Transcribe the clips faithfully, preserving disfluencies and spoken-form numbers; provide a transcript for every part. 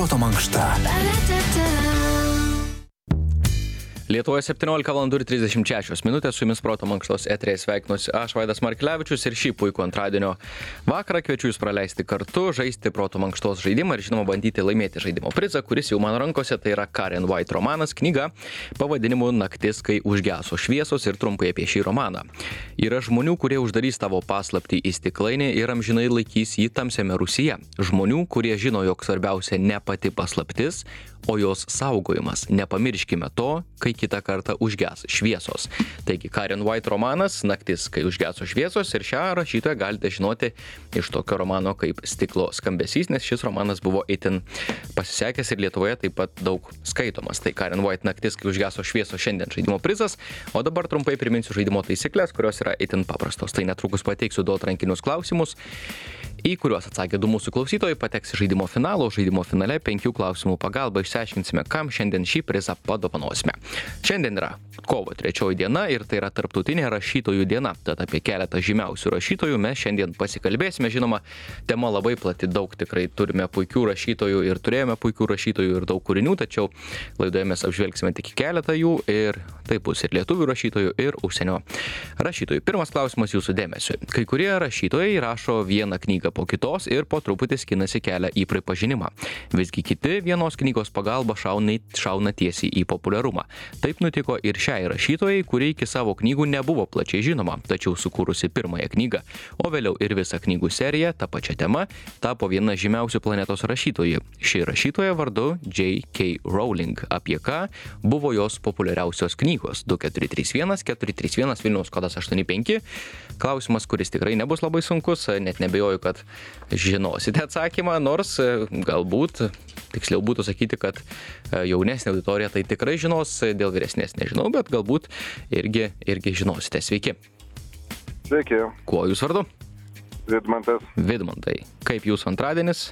Proto mankšta. Lietuvoje septyniolika valandų ir trisdešimt šešios minutės, su jumis Proto mankštos eteryje sveikinuosi aš, Vaidas Markilevičius, ir šį puikų antradienio vakarą kviečiu jūs praleisti kartu, žaisti Proto mankštos žaidimą ir žinoma bandyti laimėti žaidimo prizą, kuris jau mano rankose, tai yra Karen White romanas, knyga pavadinimu Naktis, kai užgeso šviesos, ir trumpai apie šį romaną. Yra žmonių, kurie uždarys tavo paslaptį į stiklainį ir amžinai laikys jį tamsiame rūsyje. Žmonių, kurie žino, jog svarbiausia ne pati paslaptis, o jos saugojimas. Nepamirškime to, kai kitą kartą užges šviesos. Taigi, Karen White romanas Naktis, kai užgeso šviesos, ir šią rašytoją galite žinoti iš tokio romano kaip Stiklo skambesys, nes šis romanas buvo itin pasisekęs ir Lietuvoje taip pat daug skaitomas. Tai Karen White Naktis, kai užgeso šviesos šiandien žaidimo prizas, o dabar trumpai priminsiu žaidimo taisyklės, kurios yra itin paprastos. Tai netrukus pateiksiu du atrankinius klausimus, į kuriuos atsakė du mūsų klausytojai, pateks į žaidimo finalo, žaidimo finale penkių klausimų pagalba išsiaiškinsime, kam šiandien šį prizą padovanosime. Šiandien yra kovo trečioji diena ir tai yra tarptautinė rašytojų diena, tad apie keletą žymiausių rašytojų mes šiandien pasikalbėsime. Žinoma, tema labai plati, daug tikrai turime puikių rašytojų ir turėjome puikių rašytojų ir daug kūrinių, tačiau laidoje mes apžvelgsime tik keletą jų ir tai bus ir lietuvių rašytojų, ir užsienio rašytojų. Pirmas klausimas jūsų dėmesiui. Kai kurie rašytojai rašo vieną knygą po kitos ir po truputį skinasi kelią į pripažinimą. Visgi kiti vienos knygos pagalba šauna, šauna tiesiai į populiarumą. Taip nutiko ir šiai rašytojai, kuri iki savo knygų nebuvo plačiai žinoma, tačiau sukūrusi pirmąją knygą, o vėliau ir visą knygų seriją tą pačią temą, tapo viena žymiausių planetos rašytojų. Ši rašytoja vardu J K Rowling. Apie ką buvo jos populiariausios knygos? du keturi trys vienas keturi trys vienas Vilniaus kodas aštuoni penki. Klausimas, kuris tikrai nebus labai sunkus, net nebejoju, kad žinosite atsakymą, nors galbūt tiksliau būtų sakyti, kad jaunesnė auditorija tai tikrai žinos, dėl vyresnės nežinau, bet galbūt irgi, irgi žinosite. Sveiki. Sveiki. Kuo jūs vardu? Vidmantas. Vidmantai. Kaip jūsų antradienis?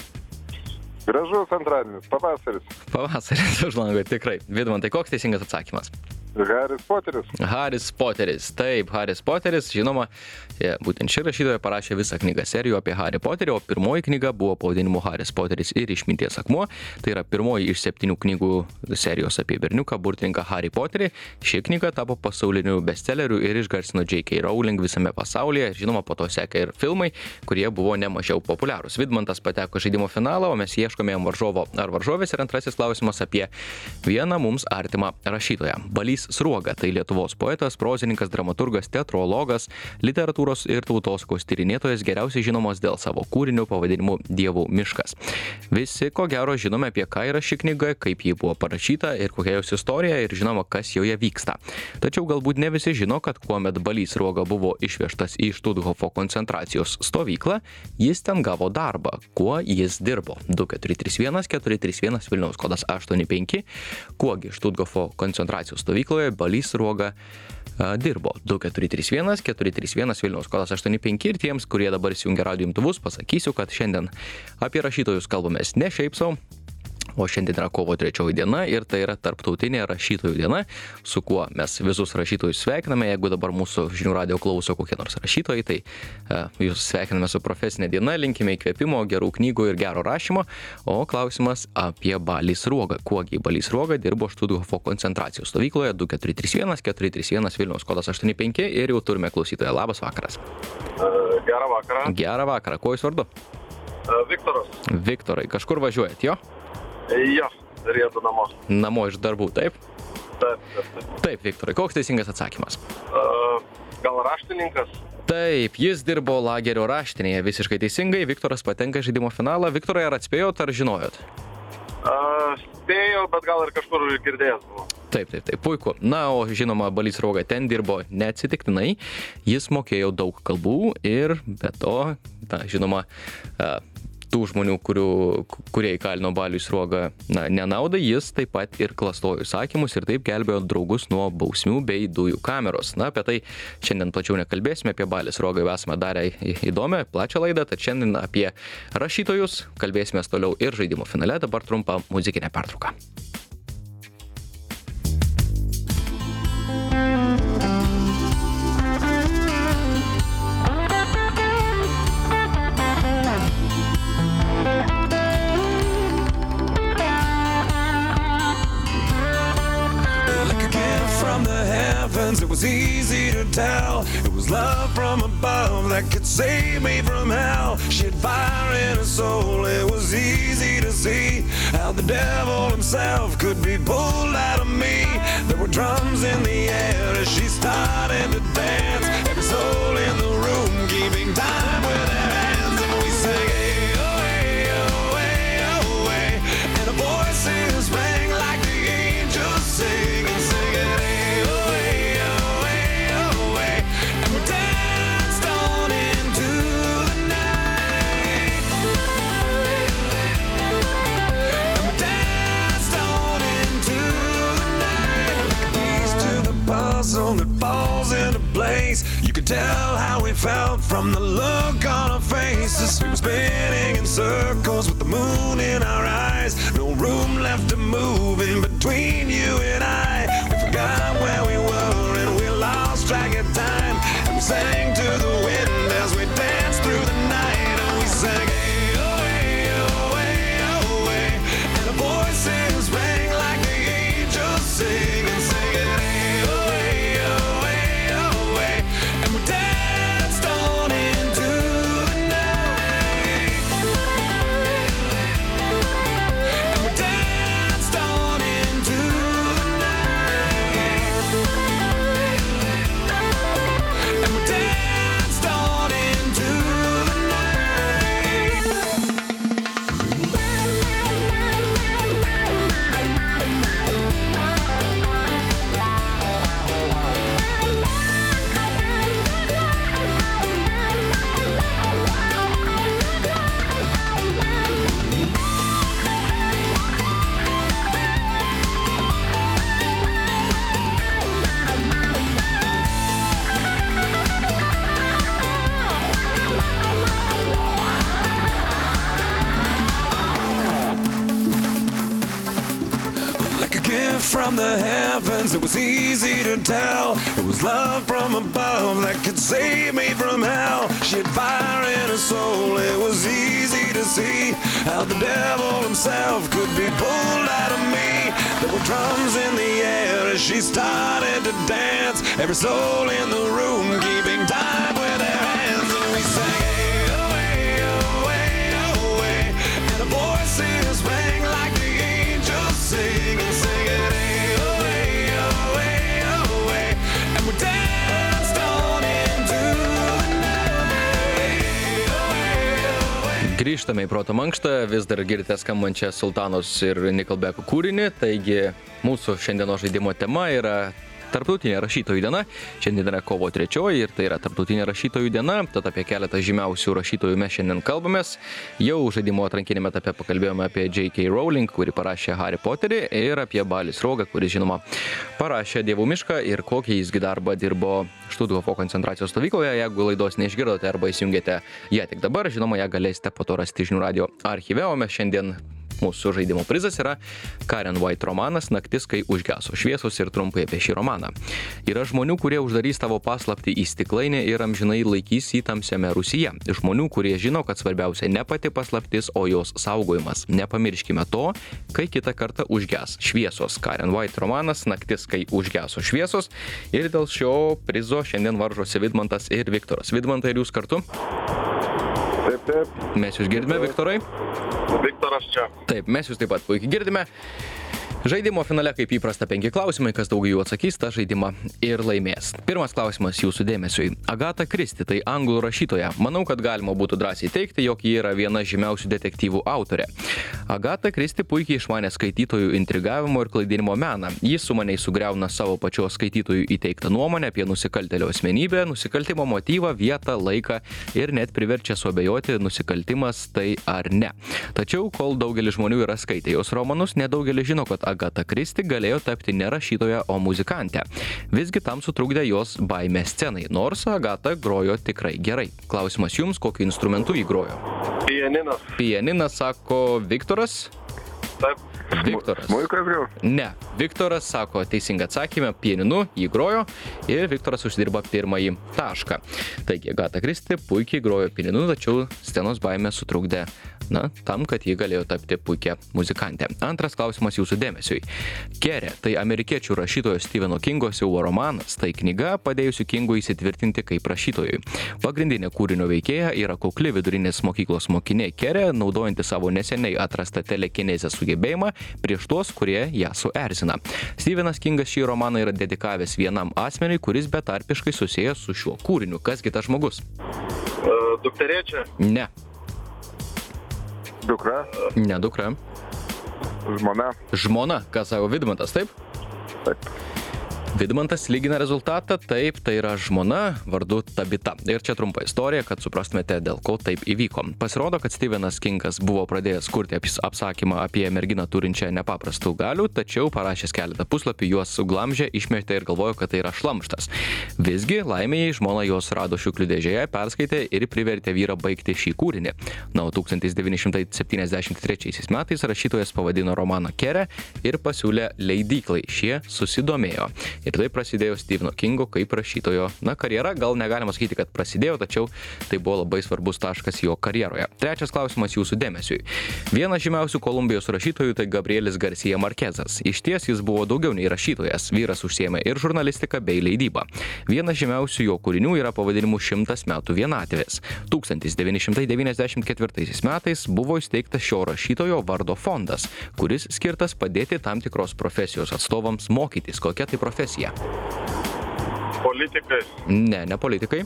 Gražus antradienis, pavasaris. Pavasaris už lango, tikrai. Vidmantai, koks teisingas atsakymas? Haris Poteris. Haris Poteris. Taip, Haris Poteris, žinoma, būtent ši rašytoja parašė visą knygą serijų apie Harį Poterį, o pirmoji knyga buvo pavadinimu Haris Poteris ir išminties akmuo. Tai yra pirmoji iš septynių knygų serijos apie berniuką, burtininką Harį Poterį. Ši knyga tapo pasauliniu bestselleriu ir išgarsino J K Rowling visame pasaulyje. Žinoma, po to sekė ir filmai, kurie buvo nemažiau populiarūs. Vidmantas pateko žaidimo finalą, o mes ieškome jam varžovo ar varžovės. Ir antrasis klausimas apie vieną mums artimą rašytoją. Balys Sruoga, tai Lietuvos poetas, prozininkas, dramaturgas, teatrologas, literatūros ir tautosakos tyrinėtojas, geriausiai žinomas dėl savo kūrinių pavadinimu Dievų miškas. Visi, ko gero, žinome, apie ką yra ši knyga, kaip ji buvo parašyta ir kokia jos istorija ir žinoma, kas joje vyksta. Tačiau galbūt ne visi žino, kad kuomet Balys Sruoga buvo išvežtas į Štuthofo koncentracijos stovyklą, jis ten gavo darbą. Kuo jis dirbo? du keturi trys vienas keturi trys vienas Vilniaus kodas aštuoni penki. Kuogi Štuthofo koncentracijos stovykloje Balys Sruoga a, dirbo. du keturi trys vienas keturi trys vienas Vilniaus kodas aštuoni penki. Ir tiems, kurie dabar įsijungia radijo imtuvus, pasakysiu, kad šiandien apie rašytojus kalbamės ne šiaip sau, o šiandien yra kovo trečioji diena ir tai yra tarptautinė rašytojų diena, su kuo mes visus rašytojus sveikiname. Jeigu dabar mūsų žinių radijo klauso kokie nors rašytojai, tai uh, jūs sveikiname su profesinė diena, linkime įkvėpimo, gerų knygų ir gero rašymo. O klausimas apie Balį Sruogą. Kuogi Balys Sruoga dirbo Štuthofo koncentracijos stovykloje? du keturi trys vienas keturi trys vienas Vilniaus kodas aštuoni penki ir jau turime klausytoją. Labas vakaras. Uh, gerą vakarą. Gerą vakarą. Kuo jūs vardu? Uh, Viktoras. Viktorai, kažkur važiuojat, jo? Jo, riedu namo. Namo iš darbų, taip? Taip, taip, taip. Taip, Viktorai, koks teisingas atsakymas? Uh, gal raštininkas? Taip, jis dirbo lagerio raštinėje, visiškai teisingai. Viktoras patenka į žaidimo finalą. Viktorai, ar atspėjot, ar žinojot? Uh, spėjau, bet gal ir kažkur girdėjęs buvo. Taip, taip, taip, puiku. Na, o žinoma, Balys Sruoga ten dirbo neatsitiktinai. Jis mokėjo daug kalbų ir be to, na, žinoma, uh, tų žmonių, kurių, kurie įkalino Balį Sruogą na, nenaudai, jis taip pat ir klastojo įsakymus ir taip gelbėjo draugus nuo bausmių bei dujų kameros. Na, apie tai šiandien plačiau nekalbėsime, apie Balį Sruogą jau esame darę įdomią, plačią laidą, tad šiandien apie rašytojus kalbėsime toliau ir žaidimo finale. Dabar trumpa muzikinė pertrauka. was easy to tell. It was love from above that could save me from hell. She had fire in her soul, it was easy to see how the devil himself could be pulled out of me. There were drums in the air as she started to dance. Every soul in the room keeping time with their hands. And we sang, hey, oh, hey, oh, hey, oh, hey. And our voices rang like the angels sing and sing it, hey, oh, hey, oh, hey, oh, hey. And we danced on into the night. And we danced on into the night. Piece to the puzzle that falls into place. You could tell how we felt from the look on our faces. We were spinning in circles with the moon in our eyes. No room left to move in between you and I. We forgot where we were and we lost track of time. And we sang to the wind as we danced through the night. And we sang, hey, oh, hey, oh, hey, oh, hey. And our voices rang like the angels sing and sing it, hey, oh, hey, oh, hey, oh, hey. And we danced on into the night. And we danced on into the night. And we danced on into the night. Like a gift from the heavens, it was easy to tell. It was love from above that could save me from hell. She had fire in her soul, it was easy to see how the devil himself could be pulled out of me. There were drums in the air as she started to dance. Every soul in the room keeping time with their hands. And we sang, hey, oh, hey, oh, hey, oh, hey. And our voices rang like the angels sing and sing it, hey, oh, hey, oh, hey, oh, hey. And we danced on into the night. Oh, hey, oh, hey. Grįžtame į proto mankštą, vis dar girdite skambančią Sultanos ir Nickelback kūrinį, taigi mūsų šiandienos žaidimo tema yra Tarptautinė rašytojų diena. Šiandien yra kovo trečioji ir tai yra Tarptautinė rašytojų diena, tad apie keletą žymiausių rašytojų mes šiandien kalbamės. Jau žaidimo atrankinėme etape pakalbėjome apie J K Rowling, kuri parašė Harry Potterį, ir apie Balį Sruogą, kuris, žinoma, parašė Dievų mišką ir kokį jisgi darbą dirbo Štuthofo koncentracijos stovykloje. Jeigu laidos neišgirdote arba įsijungėte ją tik dabar, žinoma, ją galėsite po to rasti Žinių radijo archyve, o mes šiandien mūsų žaidimo prizas yra Karen White romanas Naktis, kai užgeso šviesos, ir trumpai apie šį romaną. Yra žmonių, kurie uždarys tavo paslaptį į stiklainį ir amžinai laikys jį tamsiame rūsyje. Žmonių, kurie žino, kad svarbiausia ne pati paslaptis, o jos saugojimas. Nepamirškime to, kai kitą kartą užges šviesos. Karen White romanas Naktis, kai užgeso šviesos. Ir dėl šio prizo šiandien varžosi Vidmantas ir Viktoras. Vidmantai, ir jūs kartu? Taip, taip. Mes jūs girdime, Viktorai? Viktoras čia. Taip, mes jūs taip pat puikiai girdime. Žaidimo finale, kaip įprasta, penki klausimai, kas daugiau jų atsakys, tą žaidimą ir laimės. Pirmas klausimas jūsų dėmesiui. Agata Christie, tai anglų rašytoja. Manau, kad galima būtų drąsiai teigti, jog ji yra viena žymiausių detektyvų autorė. Agata Christie puikiai išmanė skaitytojų intrigavimo ir klaidinimo meną. Ji sumaniai sugriauna savo pačios skaitytojų įteiktą nuomonę apie nusikaltėlio asmenybę, nusikaltimo motyvą, vietą, laiką ir net priverčia suabejoti, nusikaltimas tai ar ne. Tačiau, kol daugelis žmonių yra skaitę jos romanus, nedaugelis žino, kad Agata Christie galėjo tapti ne rašytoja, o muzikantė. Visgi tam sutrukdė jos baimė scenai, nors Agata grojo tikrai gerai. Klausimas jums, kokiu instrumentu jį grojo? Pianinas. Pianinas, sako Viktoras. Taip. Viktoras. Smuikas gal? Ne. Viktoras sako teisingą atsakymą, pianinu jį grojo ir Viktoras uždirba pirmąjį tašką. Taigi, Agata Christie puikiai grojo pianinu, tačiau scenos baimė sutrukdė Na, tam, kad ji galėjo tapti puikia muzikantė. Antras klausimas jūsų dėmesiui. Kerė – tai amerikiečių rašytojo Stepheno Kingo siaubo romanas. Tai knyga, padėjusi Kingui įsitvirtinti kaip rašytojui. Pagrindinė kūrinio veikėja yra kukli vidurinės mokyklos mokinė Kerė, naudojanti savo neseniai atrastą telekinezės sugebėjimą prieš tuos, kurie ją suerzina. Stephenas Kingas šį romaną yra dedikavęs vienam asmeniui, kuris betarpiškai susijęs su šiuo kūriniu. Kasgi tas žmogus? Uh, dukterėčia. Ne. Dukra, Ne dukra. žmona. Žmona, ką sako Vidmantas, taip? Taip. Vidmantas lygina rezultatą, taip, tai yra žmona vardu Tabita. Ir čia trumpa istorija, kad suprastumėte, dėl ko taip įvyko. Pasirodo, kad Stephenas Kingas buvo pradėjęs kurti apsakymą apie merginą turinčią nepaprastų galių, tačiau parašęs keletą puslapių juos suglamžė, išmetė ir galvojo, kad tai yra šlamštas. Visgi, laimėjai, žmona jos rado šiukšlių dėžėje, perskaitė ir privertė vyrą baigti šį kūrinį. Na, o tūkstantis devyni šimtai septyniasdešimt trečiaisiais metais rašytojas pavadino romaną Kerė ir pasiūlė leidyklai. Šie susidomėjo. Ir taip prasidėjo Stepheno Kingo kaip rašytojo, na, karjera. Gal negalima sakyti, kad prasidėjo, tačiau tai buvo labai svarbus taškas jo karjeroje. Trečias klausimas jūsų dėmesiui. Vienas žymiausių Kolumbijos rašytojų tai Gabrielis Garcia Marquezas. Iš ties jis buvo daugiau nei rašytojas. Vyras užsiėmė ir žurnalistiką bei leidybą. Vienas žymiausių jo kūrinių yra pavadinimu Šimtas metų vienatvės. tūkstantis devyni šimtai devyniasdešimt ketvirtaisiais metais buvo įsteigtas šio rašytojo vardo fondas, kuris skirtas padėti tam tikros profesijos atstovams mokytis. Kokia tai profesija? Politikai. Ne, ne politikai.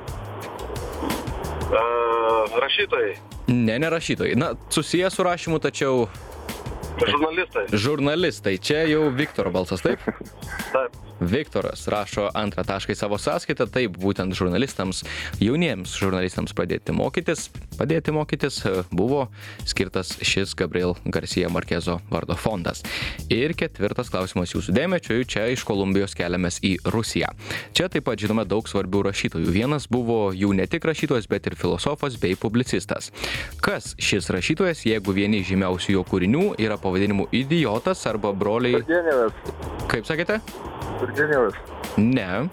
Uh, rašytojai. Ne, ne rašytojai. Na, susijęs su rašymu, tačiau Žurnalistai. žurnalistai. Čia jau Viktoro balsas, taip? Taip. Viktoras rašo antrą tašką į savo sąskaitą, taip, būtent žurnalistams, jauniems žurnalistams pradėti mokytis, padėti mokytis buvo skirtas šis Gabriel Garcia Marquezo vardo fondas. Ir ketvirtas klausimas jūsų dėmesiui, čia iš Kolumbijos keliamės į Rusiją. Čia taip pat žinome daug svarbių rašytojų. Vienas buvo jau ne tik rašytojas, bet ir filosofas bei publicistas. Kas šis rašytojas, jeigu vieni žymiausių jo kūrinių yra pavadinimu Idiotas arba broliai... Turgenevas. Kaip sakėte? Turgenevas. Ne.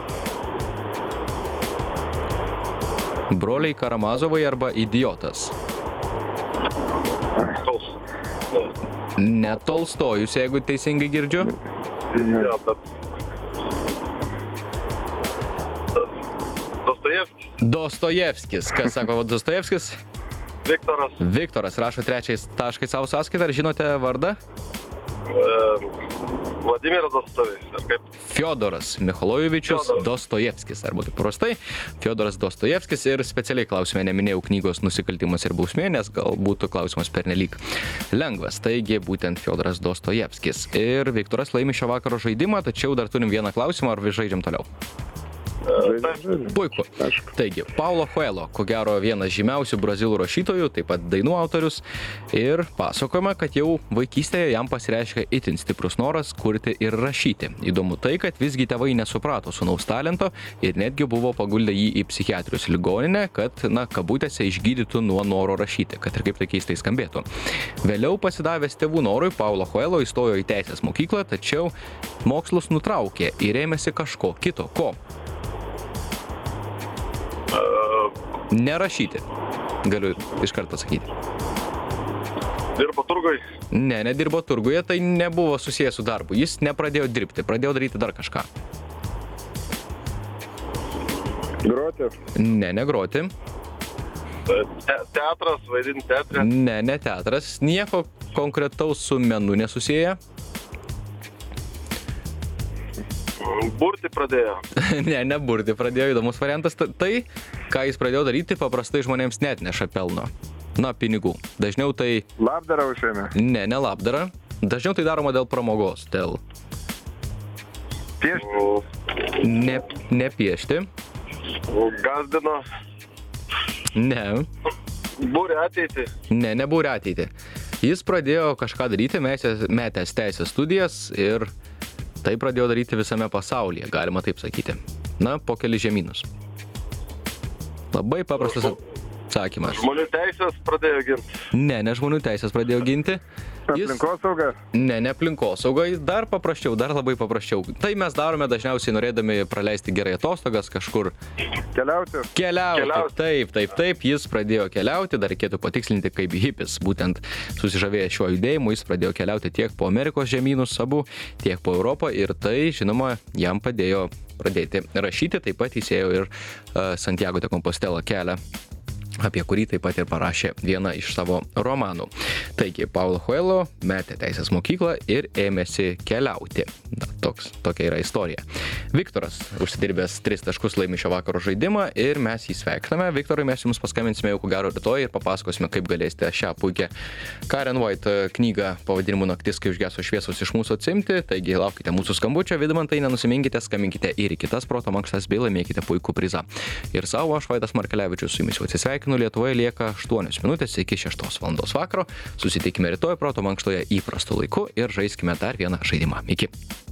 Broliai Karamazovai arba Idiotas. Tols. Ne Tolstojus, jeigu teisingai girdžiu. Jo, bet... Dostojevskis. Dostojevskis. Kas sako Dostojevskis? Viktoras. Viktoras rašo trečiais taškai savo sąskaitą. Ar žinote vardą? Uh, Vladimiras Dostojevskis. Ar kaip? Fiodoras Michalojevičius Fiodoras. Dostojevskis, arba taip prastai, Fiodoras Dostojevskis, ir specialiai klausime neminėjau knygos Nusikaltimas ir bausmė, nes gal būtų klausimas pernelyg lengvas. Taigi būtent Fiodoras Dostojevskis. Ir Viktoras laimi šio vakaro žaidimą, tačiau dar turim vieną klausimą, ar vis žaidžiam toliau? Puiku. Taigi, Paulo Coelho, ko gero vienas žymiausių brazilų rašytojų, taip pat dainų autorius, ir pasakojama, kad jau vaikystėje jam pasireiškia itin stiprus noras kurti ir rašyti. Įdomu tai, kad visgi tėvai nesuprato sūnaus talento ir netgi buvo paguldę jį į psichiatrijos ligoninę, kad, na, kabutėse išgydytų nuo noro rašyti, kad ir kaip tai keistai skambėtų. Vėliau pasidavęs tėvų norui, Paulo Coelho įstojo į teisės mokyklą, tačiau mokslus nutraukė ir ėmėsi kažko kito. Ko? Nerašyti. Galiu iš karto pasakyti. Dirbo turgui. Ne, nedirbo turguje, tai nebuvo susijęs su darbu. Jis nepradėjo dirbti, pradėjo daryti dar kažką. Groti. Ne, negroti. Te teatras, vaidinti teatrą. Ne, ne teatras. Nieko konkretaus su menu nesusiję. Burti pradėjo. Ne, ne burti pradėjo, įdomus variantas. Tai, ką jis pradėjo daryti, paprastai žmonėms net neša pelno. Na, pinigų. Dažniau tai... Labdarą užėmė. Ne, ne labdara. Dažniau tai daroma dėl pramogos, dėl... Piešti. Ne, ne piešti. Gazdino. Ne. Būrė ateitį. Ne, nebūrė ateitį. Jis pradėjo kažką daryti, metęs, metęs teisės studijas, ir tai pradėjo daryti visame pasaulyje, galima taip sakyti. Na, po keli žemynus. Labai paprastas, atsakymas. Žmonių teisės pradėjo ginti. Ne, ne žmonių teisės pradėjo ginti. Jis... Aplinkosauga? Ne, ne aplinkosauga, dar paprasčiau, dar labai paprasčiau. Tai mes darome dažniausiai norėdami praleisti gerai atostogas kažkur. Keliauti? Keliauti. Keliauti. Taip, taip, taip, jis pradėjo keliauti, dar reikėtų patikslinti kaip hipis, būtent susižavėjęs šiuo judėjimu, jis pradėjo keliauti tiek po Amerikos žemynus abu, tiek po Europą ir tai, žinoma, jam padėjo pradėti rašyti, taip pat jis ėjo ir uh, Santiago de Compostela kelią, apie kurį taip pat ir parašė vieną iš savo romanų. Taigi, Paulo Coelho metė teisės mokyklą ir ėmėsi keliauti. Na, toks, tokia yra istorija. Viktoras, užsidirbęs tris taškus, laimi šio vakaro žaidimą ir mes jį sveikiname. Viktorai, mes jums paskambinsime jau ko gero rytoj ir papasakosime, kaip galėsite šią puikią Karen White knygą pavadinimu Naktis, kai užgeso šviesos iš mūsų atsimti. Taigi, laukite mūsų skambučio, Vidmantai, nenusiminkite, skambinkite ir į kitas proto mankštas bei laimėkite puikų prizą. Ir savo, aš Vaidas Markelevičius, su jumis jau atsisveikinu. Lietuvoje lieka aštuonios minutės iki šeštos valandos vakaro. Susitikime rytoj proto mankštoje įprastu laiku ir žaiskime dar vieną žaidimą. Iki.